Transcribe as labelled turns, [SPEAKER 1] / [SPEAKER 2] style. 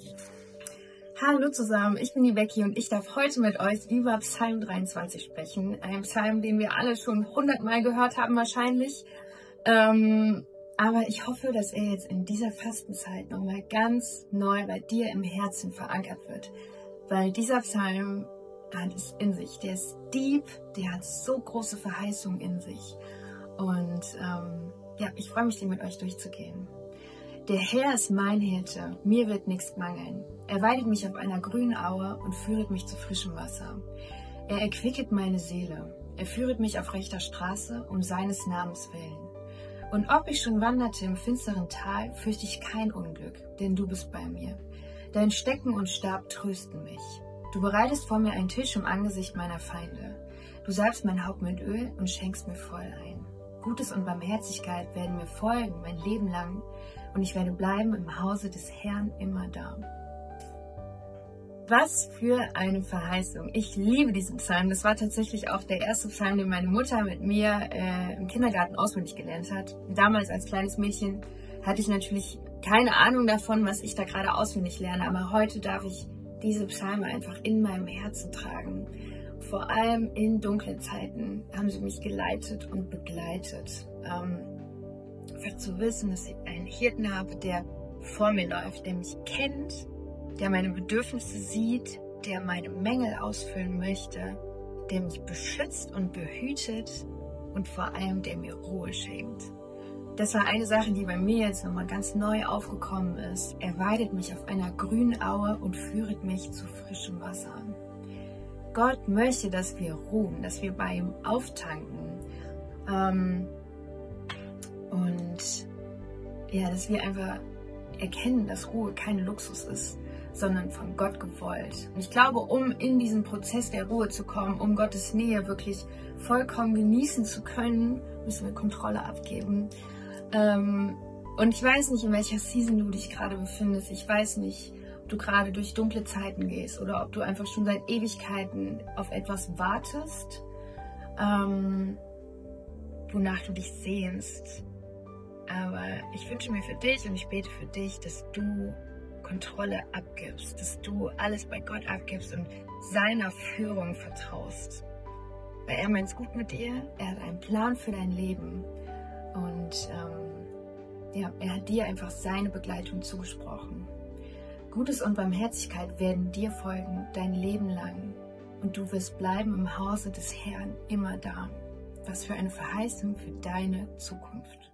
[SPEAKER 1] Hallo zusammen, ich bin die Becky und ich darf heute mit euch über Psalm 23 sprechen. Ein Psalm, den wir alle schon 100-mal gehört haben wahrscheinlich. Aber ich hoffe, dass er jetzt in dieser Fastenzeit nochmal ganz neu bei dir im Herzen verankert wird. Weil dieser Psalm hat es in sich. Der ist deep, der hat so große Verheißungen in sich. Und ich freue mich, den mit euch durchzugehen. Der Herr ist mein Hirte, mir wird nichts mangeln. Er weidet mich auf einer grünen Aue und führet mich zu frischem Wasser. Er erquicket meine Seele. Er führet mich auf rechter Straße um seines Namens willen. Und ob ich schon wanderte im finsteren Tal, fürchte ich kein Unglück, denn du bist bei mir. Dein Stecken und Stab trösten mich. Du bereitest vor mir einen Tisch im Angesicht meiner Feinde. Du salbst mein Haupt mit Öl und schenkst mir voll ein. Gutes und Barmherzigkeit werden mir folgen mein Leben lang, und ich werde bleiben im Hause des Herrn immer da. Was für eine Verheißung. Ich liebe diesen Psalm. Das war tatsächlich auch der erste Psalm, den meine Mutter mit mir im Kindergarten auswendig gelernt hat. Damals als kleines Mädchen hatte ich natürlich keine Ahnung davon, was ich da gerade auswendig lerne. Aber heute darf ich diese Psalme einfach in meinem Herzen tragen. Vor allem in dunklen Zeiten haben sie mich geleitet und begleitet. Einfach zu wissen, dass ich einen Hirten habe, der vor mir läuft, der mich kennt, der meine Bedürfnisse sieht, der meine Mängel ausfüllen möchte, der mich beschützt und behütet und vor allem, der mir Ruhe schenkt. Das war eine Sache, die bei mir jetzt nochmal ganz neu aufgekommen ist. Er weidet mich auf einer grünen Aue und führet mich zu frischem Wasser. Gott möchte, dass wir ruhen, dass wir bei ihm auftanken. Dass wir einfach erkennen, dass Ruhe kein Luxus ist, sondern von Gott gewollt. Und ich glaube, um in diesen Prozess der Ruhe zu kommen, um Gottes Nähe wirklich vollkommen genießen zu können, müssen wir Kontrolle abgeben. Und ich weiß nicht, in welcher Season du dich gerade befindest. Ich weiß nicht, ob du gerade durch dunkle Zeiten gehst oder ob du einfach schon seit Ewigkeiten auf etwas wartest, wonach du dich sehnst. Aber ich wünsche mir für dich und ich bete für dich, dass du Kontrolle abgibst, dass du alles bei Gott abgibst und seiner Führung vertraust. Weil er meint es gut mit dir, er hat einen Plan für dein Leben und er hat dir einfach seine Begleitung zugesprochen. Gutes und Barmherzigkeit werden dir folgen dein Leben lang und du wirst bleiben im Hause des Herrn immer da. Was für eine Verheißung für deine Zukunft.